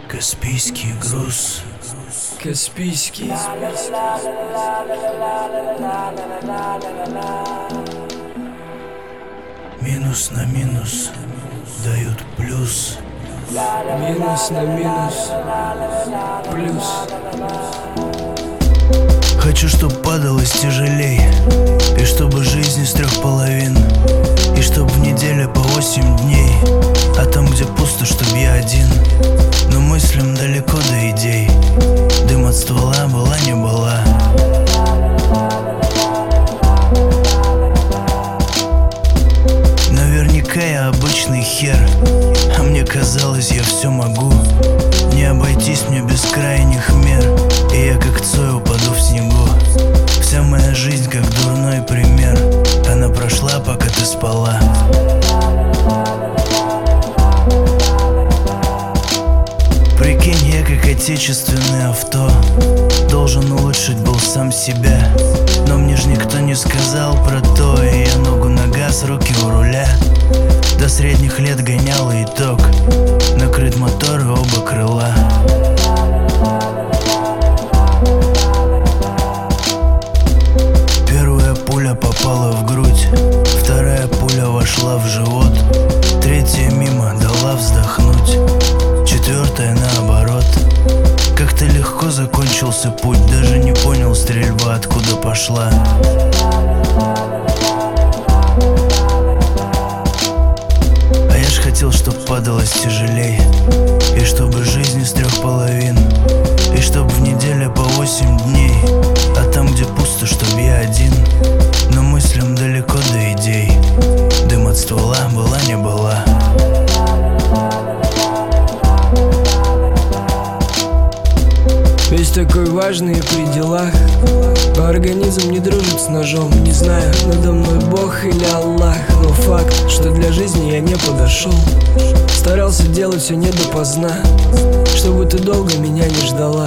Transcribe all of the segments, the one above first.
Каспийский груз. Каспийский. Минус на минус дают плюс. Минус на минус плюс. Хочу, чтоб падалось тяжелей, и чтобы жизнь из 3 половин, и чтоб в неделе по 8 дней, а там, где пусто, чтоб я один. Но мыслям далеко до идей. Дым от ствола была не была. Наверняка я обычный хер, а мне казалось, я все могу. Не обойтись мне без крайних мер, и я как Цой упаду в снегу. Вся моя жизнь как дурной пример, она прошла, пока ты спала. Прикинь, я как отечественное авто, должен улучшить был сам себя. Но мне ж никто не сказал про то, и я ногу на газ, руки у руля. До средних лет гонял итог, накрыт мотор и оба крыла. Первая пуля попала в грудь, вторая пуля вошла в живот, третья мимо дала вздохнуть, четвертая наоборот. Как-то легко закончился путь, даже не понял стрельба откуда пошла. А я ж хотел, чтоб падалось тяжелей, и чтобы жизнь из 3 половин, и чтоб в неделе по 8 дней, а там, где пусто, чтоб я один. Но мыслям далеко до идей. Дым от ствола была не была. Весь такой важный при делах, но организм не дружит с ножом. Не знаю, надо мной Бог или Аллах, но факт, что для жизни я не подошел. Старался делать все не допоздна, чтобы ты долго меня не ждала.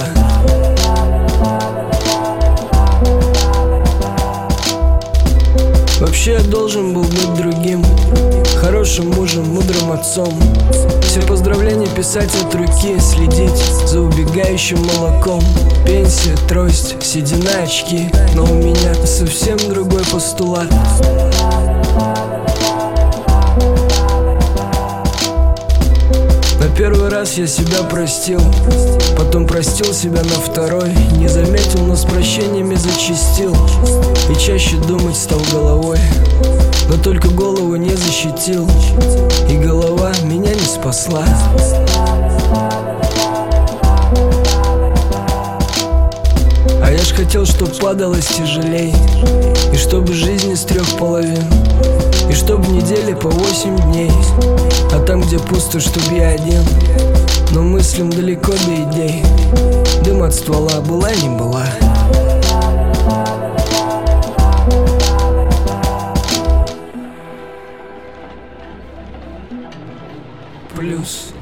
Вообще я должен был быть другим, хорошим мужем, мудрым отцом. Все поздравления писать от руки, следить за убегающим молоком. Пенсия, трость, седина, очки, но у меня совсем другой постулат. На первый раз я себя простил, потом простил себя на второй. Не заметил, но с прощениями зачастил, и чаще думать стал головой. Но только голову не защитил, и голова меня не спасла. А я ж хотел, чтоб падалось тяжелей, и чтобы жизнь из 3 половин, и чтоб в неделе по 8 дней, а там, где пусто, чтоб я один. Но мыслям далеко до идей. Дым от ствола была не была. Плюс.